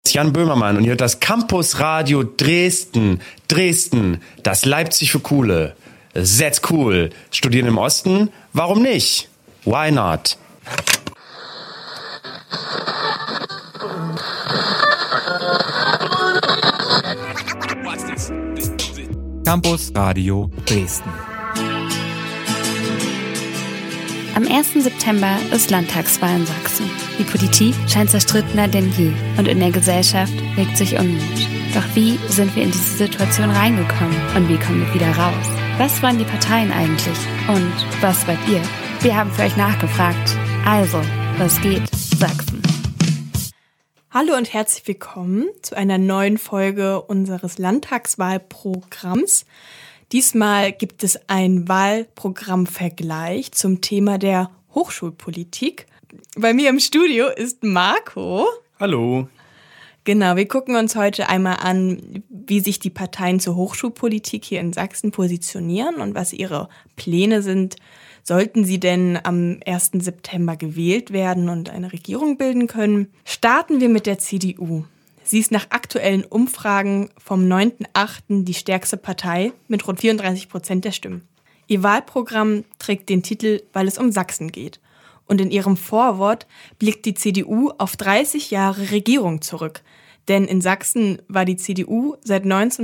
Jan Böhmermann und ihr hört das Campusradio Dresden. Dresden, das Leipzig für Coole. That's cool. Studieren im Osten? Warum nicht? Why not? Campusradio Dresden. Am 1. September ist Landtagswahl in Sachsen. Die Politik scheint zerstrittener denn je und in der Gesellschaft regt sich Unmut. Doch wie sind wir in diese Situation reingekommen und wie kommen wir wieder raus? Was wollen die Parteien eigentlich und was wollt ihr? Wir haben für euch nachgefragt. Also, was geht, Sachsen? Hallo und herzlich willkommen zu einer neuen Folge unseres Landtagswahlprogramms. Diesmal gibt es einen Wahlprogrammvergleich zum Thema der Hochschulpolitik. Bei mir im Studio ist Marco. Hallo. Genau, wir gucken uns heute einmal an, wie sich die Parteien zur Hochschulpolitik hier in Sachsen positionieren und was ihre Pläne sind. Sollten sie denn am 1. September gewählt werden und eine Regierung bilden können? Starten wir mit der CDU. Sie ist nach aktuellen Umfragen vom 9.8. die stärkste Partei mit rund 34% der Stimmen. Ihr Wahlprogramm trägt den Titel "Weil es um Sachsen geht". Und in ihrem Vorwort blickt die CDU auf 30 Jahre Regierung zurück. Denn in Sachsen war die CDU seit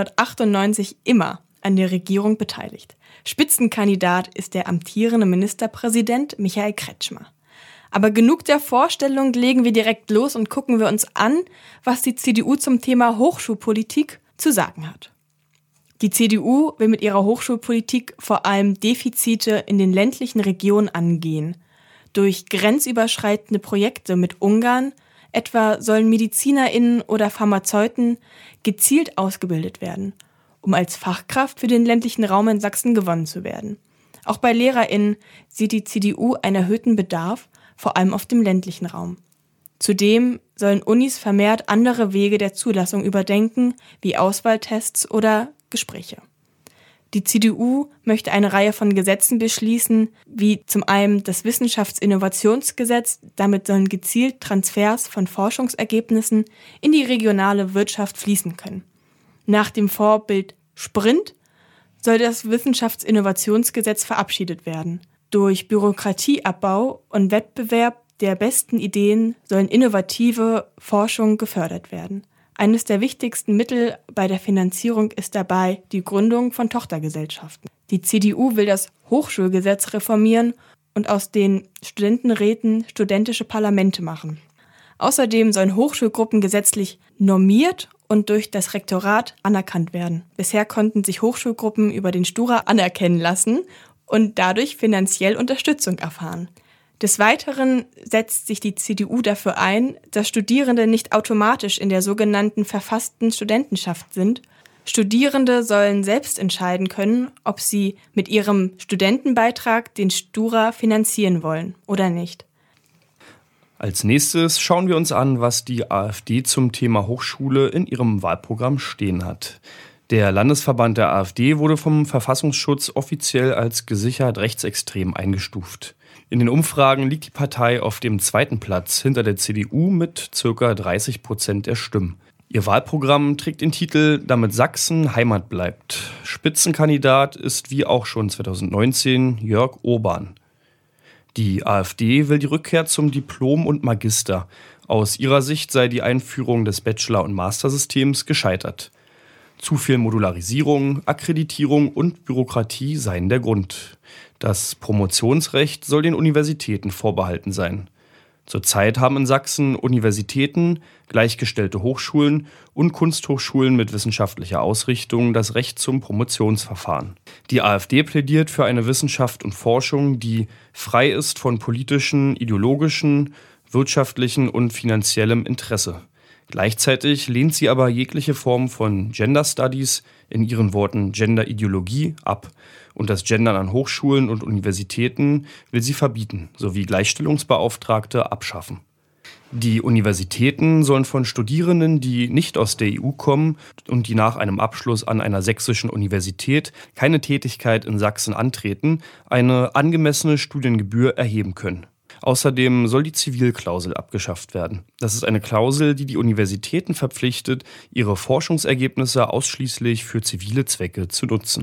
1998 immer an der Regierung beteiligt. Spitzenkandidat ist der amtierende Ministerpräsident Michael Kretschmer. Aber genug der Vorstellung, legen wir direkt los und gucken wir uns an, was die CDU zum Thema Hochschulpolitik zu sagen hat. Die CDU will mit ihrer Hochschulpolitik vor allem Defizite in den ländlichen Regionen angehen. Durch grenzüberschreitende Projekte mit Ungarn, etwa sollen MedizinerInnen oder Pharmazeuten gezielt ausgebildet werden, um als Fachkraft für den ländlichen Raum in Sachsen gewonnen zu werden. Auch bei LehrerInnen sieht die CDU einen erhöhten Bedarf, vor allem auf dem ländlichen Raum. Zudem sollen Unis vermehrt andere Wege der Zulassung überdenken, wie Auswahltests oder Gespräche. Die CDU möchte eine Reihe von Gesetzen beschließen, wie zum einen das Wissenschaftsinnovationsgesetz. Damit sollen gezielt Transfers von Forschungsergebnissen in die regionale Wirtschaft fließen können. Nach dem Vorbild Sprint soll das Wissenschaftsinnovationsgesetz verabschiedet werden. Durch Bürokratieabbau und Wettbewerb der besten Ideen sollen innovative Forschung gefördert werden. Eines der wichtigsten Mittel bei der Finanzierung ist dabei die Gründung von Tochtergesellschaften. Die CDU will das Hochschulgesetz reformieren und aus den Studentenräten studentische Parlamente machen. Außerdem sollen Hochschulgruppen gesetzlich normiert und durch das Rektorat anerkannt werden. Bisher konnten sich Hochschulgruppen über den Stura anerkennen lassen und dadurch finanziell Unterstützung erfahren. Des Weiteren setzt sich die CDU dafür ein, dass Studierende nicht automatisch in der sogenannten verfassten Studentenschaft sind. Studierende sollen selbst entscheiden können, ob sie mit ihrem Studentenbeitrag den Stura finanzieren wollen oder nicht. Als nächstes schauen wir uns an, was die AfD zum Thema Hochschule in ihrem Wahlprogramm stehen hat. Der Landesverband der AfD wurde vom Verfassungsschutz offiziell als gesichert rechtsextrem eingestuft. In den Umfragen liegt die Partei auf dem 2. Platz hinter der CDU mit ca. 30% der Stimmen. Ihr Wahlprogramm trägt den Titel "Damit Sachsen Heimat bleibt". Spitzenkandidat ist wie auch schon 2019 Jörg Urban. Die AfD will die Rückkehr zum Diplom und Magister. Aus ihrer Sicht sei die Einführung des Bachelor- und Mastersystems gescheitert. Zu viel Modularisierung, Akkreditierung und Bürokratie seien der Grund. Das Promotionsrecht soll den Universitäten vorbehalten sein. Zurzeit haben in Sachsen Universitäten, gleichgestellte Hochschulen und Kunsthochschulen mit wissenschaftlicher Ausrichtung das Recht zum Promotionsverfahren. Die AfD plädiert für eine Wissenschaft und Forschung, die frei ist von politischen, ideologischen, wirtschaftlichen und finanziellem Interesse. Gleichzeitig lehnt sie aber jegliche Form von Gender Studies, in ihren Worten Gender-Ideologie, ab. Und das Gendern an Hochschulen und Universitäten will sie verbieten, sowie Gleichstellungsbeauftragte abschaffen. Die Universitäten sollen von Studierenden, die nicht aus der EU kommen und die nach einem Abschluss an einer sächsischen Universität keine Tätigkeit in Sachsen antreten, eine angemessene Studiengebühr erheben können. Außerdem soll die Zivilklausel abgeschafft werden. Das ist eine Klausel, die die Universitäten verpflichtet, ihre Forschungsergebnisse ausschließlich für zivile Zwecke zu nutzen.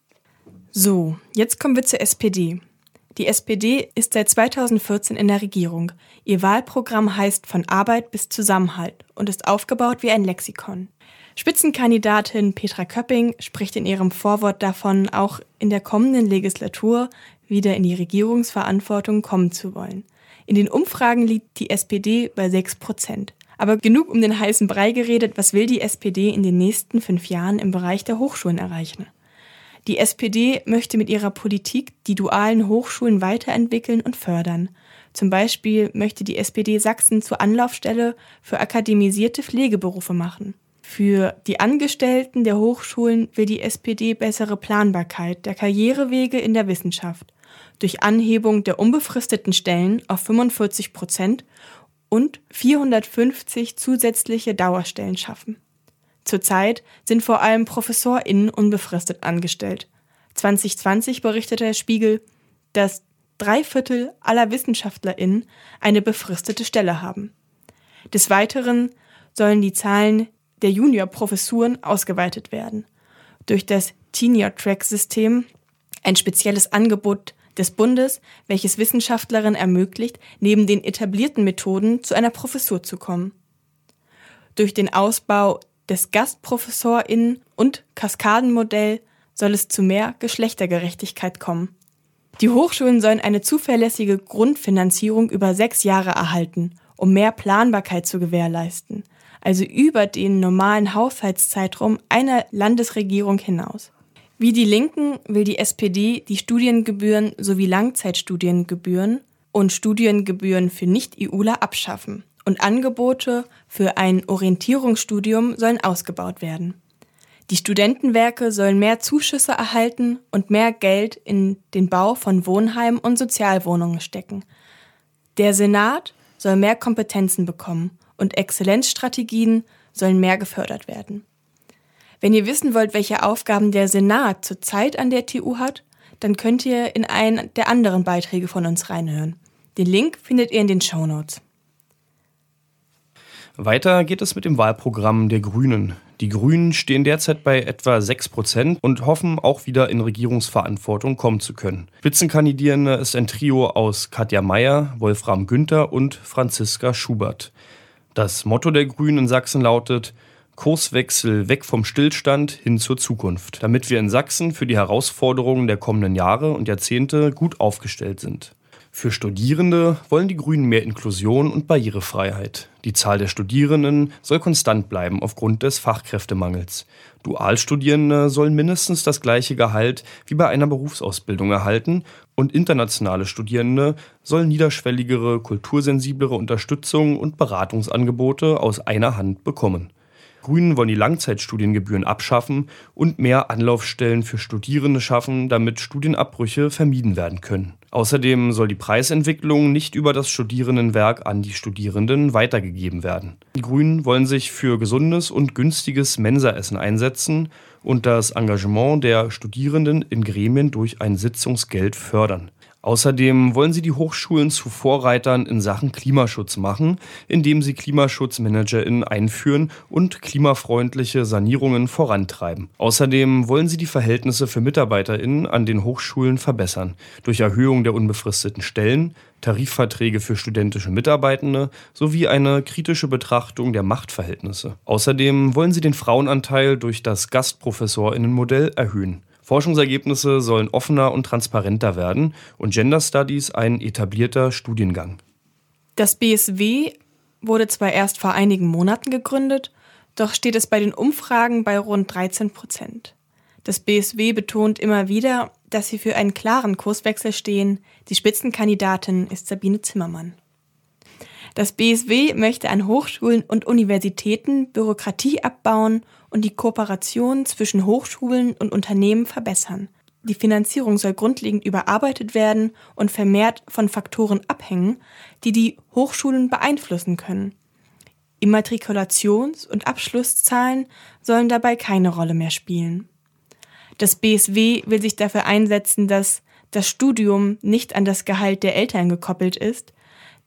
So, jetzt kommen wir zur SPD. Die SPD ist seit 2014 in der Regierung. Ihr Wahlprogramm heißt von Arbeit bis Zusammenhalt und ist aufgebaut wie ein Lexikon. Spitzenkandidatin Petra Köpping spricht in ihrem Vorwort davon, auch in der kommenden Legislatur wieder in die Regierungsverantwortung kommen zu wollen. In den Umfragen liegt die SPD bei 6%. Aber genug um den heißen Brei geredet, was will die SPD in den nächsten 5 Jahren im Bereich der Hochschulen erreichen? Die SPD möchte mit ihrer Politik die dualen Hochschulen weiterentwickeln und fördern. Zum Beispiel möchte die SPD Sachsen zur Anlaufstelle für akademisierte Pflegeberufe machen. Für die Angestellten der Hochschulen will die SPD bessere Planbarkeit der Karrierewege in der Wissenschaft durch Anhebung der unbefristeten Stellen auf 45% und 450 zusätzliche Dauerstellen schaffen. Zurzeit sind vor allem ProfessorInnen unbefristet angestellt. 2020 berichtete der Spiegel, dass 3/4 aller WissenschaftlerInnen eine befristete Stelle haben. Des Weiteren sollen die Zahlen der Juniorprofessuren ausgeweitet werden. Durch das Tenure-Track-System, ein spezielles Angebot des Bundes, welches Wissenschaftlerinnen ermöglicht, neben den etablierten Methoden zu einer Professur zu kommen. Durch den Ausbau des GastprofessorInnen- und Kaskadenmodell soll es zu mehr Geschlechtergerechtigkeit kommen. Die Hochschulen sollen eine zuverlässige Grundfinanzierung über 6 Jahre erhalten, um mehr Planbarkeit zu gewährleisten, also über den normalen Haushaltszeitraum einer Landesregierung hinaus. Wie die Linken will die SPD die Studiengebühren sowie Langzeitstudiengebühren und Studiengebühren für Nicht-EUler abschaffen. Und Angebote für ein Orientierungsstudium sollen ausgebaut werden. Die Studentenwerke sollen mehr Zuschüsse erhalten und mehr Geld in den Bau von Wohnheimen und Sozialwohnungen stecken. Der Senat soll mehr Kompetenzen bekommen und Exzellenzstrategien sollen mehr gefördert werden. Wenn ihr wissen wollt, welche Aufgaben der Senat zurzeit an der TU hat, dann könnt ihr in einen der anderen Beiträge von uns reinhören. Den Link findet ihr in den Shownotes. Weiter geht es mit dem Wahlprogramm der Grünen. Die Grünen stehen derzeit bei etwa 6% und hoffen, auch wieder in Regierungsverantwortung kommen zu können. Spitzenkandidierende ist ein Trio aus Katja Mayer, Wolfram Günther und Franziska Schubert. Das Motto der Grünen in Sachsen lautet: Kurswechsel weg vom Stillstand hin zur Zukunft, damit wir in Sachsen für die Herausforderungen der kommenden Jahre und Jahrzehnte gut aufgestellt sind. Für Studierende wollen die Grünen mehr Inklusion und Barrierefreiheit. Die Zahl der Studierenden soll konstant bleiben aufgrund des Fachkräftemangels. Dualstudierende sollen mindestens das gleiche Gehalt wie bei einer Berufsausbildung erhalten und internationale Studierende sollen niederschwelligere, kultursensiblere Unterstützung und Beratungsangebote aus einer Hand bekommen. Grünen wollen die Langzeitstudiengebühren abschaffen und mehr Anlaufstellen für Studierende schaffen, damit Studienabbrüche vermieden werden können. Außerdem soll die Preisentwicklung nicht über das Studierendenwerk an die Studierenden weitergegeben werden. Die Grünen wollen sich für gesundes und günstiges Mensaessen einsetzen und das Engagement der Studierenden in Gremien durch ein Sitzungsgeld fördern. Außerdem wollen sie die Hochschulen zu Vorreitern in Sachen Klimaschutz machen, indem sie KlimaschutzmanagerInnen einführen und klimafreundliche Sanierungen vorantreiben. Außerdem wollen sie die Verhältnisse für MitarbeiterInnen an den Hochschulen verbessern, durch Erhöhung der unbefristeten Stellen, Tarifverträge für studentische Mitarbeitende sowie eine kritische Betrachtung der Machtverhältnisse. Außerdem wollen sie den Frauenanteil durch das GastprofessorInnenmodell erhöhen. Forschungsergebnisse sollen offener und transparenter werden und Gender Studies ein etablierter Studiengang. Das BSW wurde zwar erst vor einigen Monaten gegründet, doch steht es bei den Umfragen bei rund 13%. Das BSW betont immer wieder, dass sie für einen klaren Kurswechsel stehen. Die Spitzenkandidatin ist Sabine Zimmermann. Das BSW möchte an Hochschulen und Universitäten Bürokratie abbauen und die Kooperation zwischen Hochschulen und Unternehmen verbessern. Die Finanzierung soll grundlegend überarbeitet werden und vermehrt von Faktoren abhängen, die die Hochschulen beeinflussen können. Immatrikulations- und Abschlusszahlen sollen dabei keine Rolle mehr spielen. Das BSW will sich dafür einsetzen, dass das Studium nicht an das Gehalt der Eltern gekoppelt ist,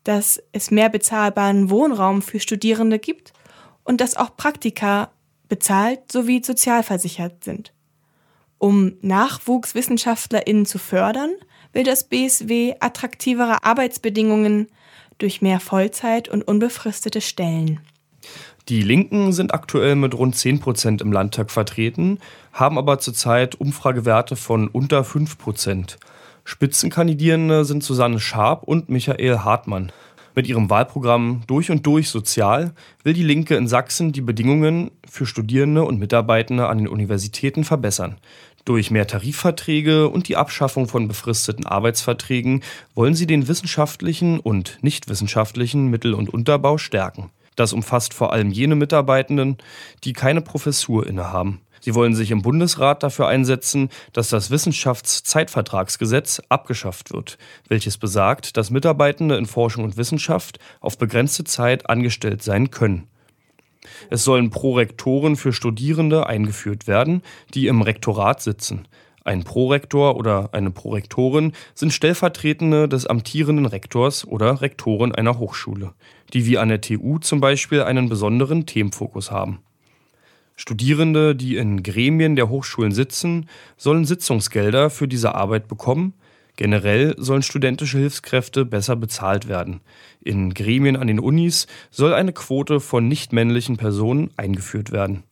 dass es mehr bezahlbaren Wohnraum für Studierende gibt und dass auch Praktika bezahlt sowie sozialversichert sind. Um NachwuchswissenschaftlerInnen zu fördern, will das BSW attraktivere Arbeitsbedingungen durch mehr Vollzeit und unbefristete Stellen. Die Linken sind aktuell mit rund 10% im Landtag vertreten, haben aber zurzeit Umfragewerte von unter 5%. Spitzenkandidierende sind Susanne Schaap und Michael Hartmann. Mit ihrem Wahlprogramm Durch und durch sozial will die Linke in Sachsen die Bedingungen für Studierende und Mitarbeitende an den Universitäten verbessern. Durch mehr Tarifverträge und die Abschaffung von befristeten Arbeitsverträgen wollen sie den wissenschaftlichen und nicht wissenschaftlichen Mittel- und Unterbau stärken. Das umfasst vor allem jene Mitarbeitenden, die keine Professur innehaben. Sie wollen sich im Bundesrat dafür einsetzen, dass das Wissenschaftszeitvertragsgesetz abgeschafft wird, welches besagt, dass Mitarbeitende in Forschung und Wissenschaft auf begrenzte Zeit angestellt sein können. Es sollen Prorektoren für Studierende eingeführt werden, die im Rektorat sitzen. Ein Prorektor oder eine Prorektorin sind Stellvertretende des amtierenden Rektors oder Rektoren einer Hochschule, die wie an der TU zum Beispiel einen besonderen Themenfokus haben. Studierende, die in Gremien der Hochschulen sitzen, sollen Sitzungsgelder für diese Arbeit bekommen. Generell sollen studentische Hilfskräfte besser bezahlt werden. In Gremien an den Unis soll eine Quote von nicht-männlichen Personen eingeführt werden.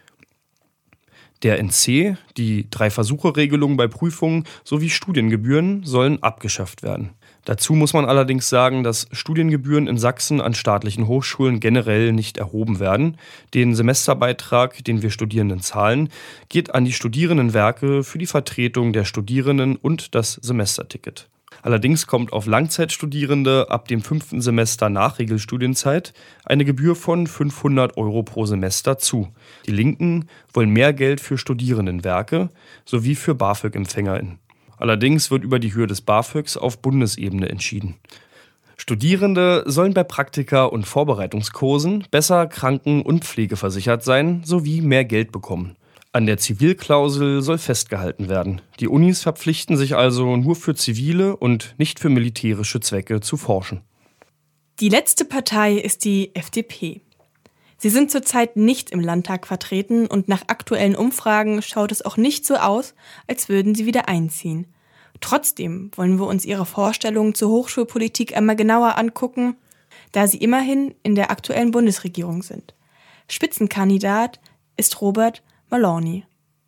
Der NC, die 3-Versuche-Regelung bei Prüfungen sowie Studiengebühren sollen abgeschafft werden. Dazu muss man allerdings sagen, dass Studiengebühren in Sachsen an staatlichen Hochschulen generell nicht erhoben werden. Den Semesterbeitrag, den wir Studierenden zahlen, geht an die Studierendenwerke für die Vertretung der Studierenden und das Semesterticket. Allerdings kommt auf Langzeitstudierende ab dem 5. Semester nach Regelstudienzeit eine Gebühr von 500 € pro Semester zu. Die Linken wollen mehr Geld für Studierendenwerke sowie für BAföG-EmpfängerInnen. Allerdings wird über die Höhe des BAföGs auf Bundesebene entschieden. Studierende sollen bei Praktika und Vorbereitungskursen besser kranken- und pflegeversichert sein sowie mehr Geld bekommen. An der Zivilklausel soll festgehalten werden. Die Unis verpflichten sich also nur für zivile und nicht für militärische Zwecke zu forschen. Die letzte Partei ist die FDP. Sie sind zurzeit nicht im Landtag vertreten und nach aktuellen Umfragen schaut es auch nicht so aus, als würden sie wieder einziehen. Trotzdem wollen wir uns ihre Vorstellungen zur Hochschulpolitik einmal genauer angucken, da sie immerhin in der aktuellen Bundesregierung sind. Spitzenkandidat ist Robert Maloney.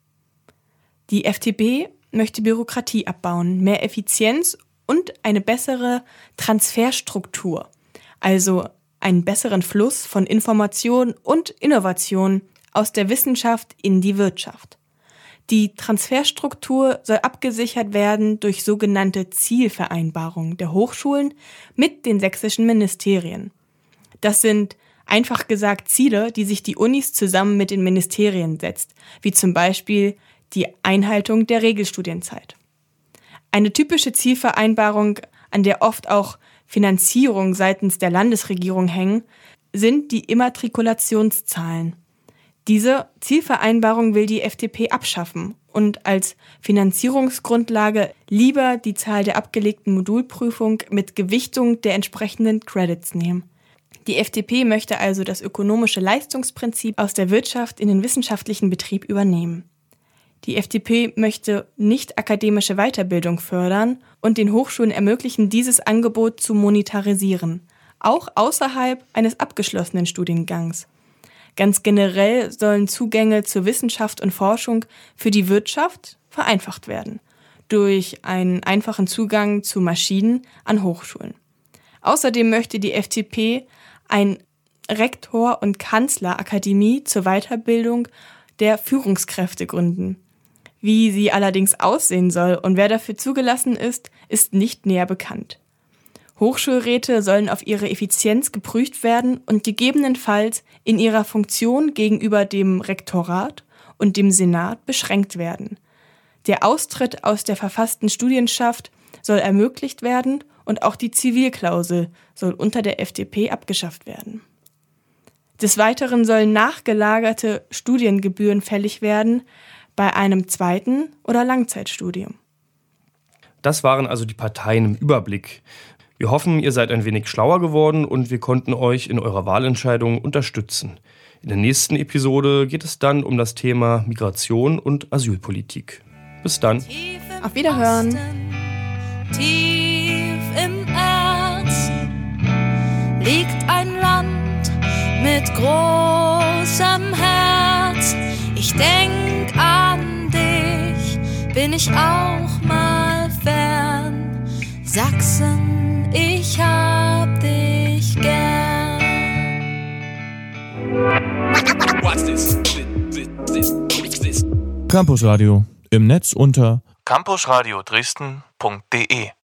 Die FDP möchte Bürokratie abbauen, mehr Effizienz und eine bessere Transferstruktur, also einen besseren Fluss von Information und Innovation aus der Wissenschaft in die Wirtschaft. Die Transferstruktur soll abgesichert werden durch sogenannte Zielvereinbarungen der Hochschulen mit den sächsischen Ministerien. Das sind einfach gesagt Ziele, die sich die Unis zusammen mit den Ministerien setzt, wie zum Beispiel die Einhaltung der Regelstudienzeit. Eine typische Zielvereinbarung, an der oft auch Finanzierung seitens der Landesregierung hängen, sind die Immatrikulationszahlen. Diese Zielvereinbarung will die FDP abschaffen und als Finanzierungsgrundlage lieber die Zahl der abgelegten Modulprüfung mit Gewichtung der entsprechenden Credits nehmen. Die FDP möchte also das ökonomische Leistungsprinzip aus der Wirtschaft in den wissenschaftlichen Betrieb übernehmen. Die FDP möchte nicht akademische Weiterbildung fördern und den Hochschulen ermöglichen, dieses Angebot zu monetarisieren, auch außerhalb eines abgeschlossenen Studiengangs. Ganz generell sollen Zugänge zur Wissenschaft und Forschung für die Wirtschaft vereinfacht werden, durch einen einfachen Zugang zu Maschinen an Hochschulen. Außerdem möchte die FDP ein Rektor- und Kanzlerakademie zur Weiterbildung der Führungskräfte gründen. Wie sie allerdings aussehen soll und wer dafür zugelassen ist, ist nicht näher bekannt. Hochschulräte sollen auf ihre Effizienz geprüft werden und gegebenenfalls in ihrer Funktion gegenüber dem Rektorat und dem Senat beschränkt werden. Der Austritt aus der verfassten Studienschaft soll ermöglicht werden und auch die Zivilklausel soll unter der FDP abgeschafft werden. Des Weiteren sollen nachgelagerte Studiengebühren fällig werden bei einem Zweiten- oder Langzeitstudium. Das waren also die Parteien im Überblick. Wir hoffen, ihr seid ein wenig schlauer geworden und wir konnten euch in eurer Wahlentscheidung unterstützen. In der nächsten Episode geht es dann um das Thema Migration und Asylpolitik. Bis dann. Auf Wiederhören. Tief im Erz liegt ein Land mit großem Herz. Ich denk an dich, bin ich auch mal fern. Sachsen, ich hab dich gern. Campus Radio im Netz unter campusradio Dresden.de